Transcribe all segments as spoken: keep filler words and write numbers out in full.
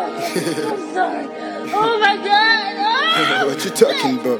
I'm sorry. Oh my God. Oh. What you talking about?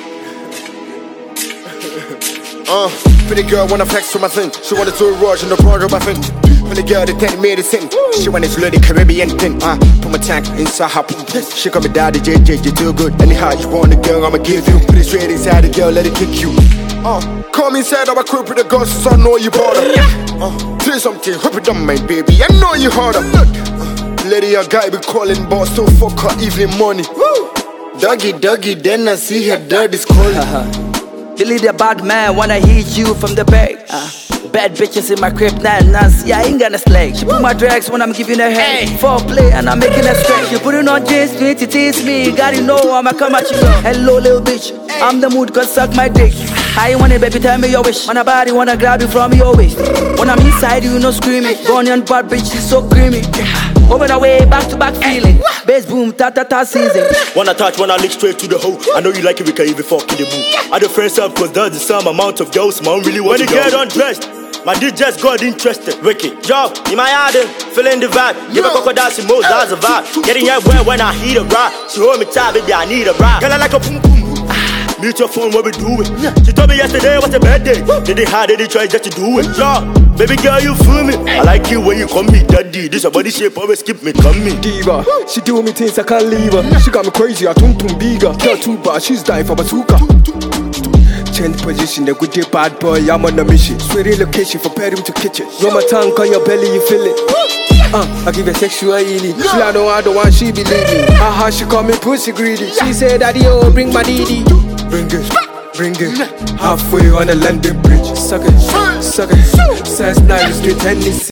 Uh, pretty girl wanna flex with my thing. She wanna do a rush in the part of my thing. Pretty girl that take me to sing. She wanna do the Caribbean thing. Uh, put my tank inside her pum. She call me daddy J J, you do good. Anyhow you want the girl, I'ma give you. Put it straight inside the girl, let it kick you. Uh, come inside of a crib with the girls, so I know you bought her. Uh, do something, whip it on my baby, I know you harder. Uh, lady or guy be calling, but still fuck her evening money. Doggy, doggy, then I see her daddy's calling. Billy the bad man, wanna hit you from the back. Uh, bad bitches in my crib, nah, nah, see I ain't gonna slag. She put my drags when I'm giving her head. Foreplay and I'm making her scratch. You put it on jeans, twenty tease me. Gotta know I'ma come at you. Hello little bitch, I'm the mood, cause suck my dick. How you want it, baby, tell me your wish. When a body wanna grab you from your waist. When I'm inside you, no screaming. Gone on bad bitch, she's so creamy. Over the way, back to back feeling. Bass boom, ta ta ta season. Wanna touch, wanna lick straight to the hole. I know you like it, we can even fuck in the booth. I the friends up, cause that's the same amount of girls, man, really want to when you get undressed, my D just got interested. Wicked, yo, in my yard, feeling the vibe. Give a crocodile some more, that's a vibe. Getting here where when I heat a ride. She hold me tight, baby, I need a ride. Girl, I like a boom boom. Mute your phone, what we doing? She told me yesterday was a bad day. Did they hard, did they try just to do it? Yo, baby girl, you feel me? I like you when you call me daddy. This a body shape, always keep me coming. Diva, she do me things I can't leave her. She got me crazy, I tum tum bigger. Girl too bad, she's dying for bazooka. Change position, the good day bad boy, I'm on a mission. Sweaty location for bedroom to kitchen. Run my tongue on your belly, you feel it. Uh, I give her sexual healing. She like no, I don't want she believe me. Aha, she call me pussy greedy. She said daddy, oh, bring my dee. Bring it, bring it. Halfway on the London Bridge. Suck it, suck it. Says nine, street Tennessee.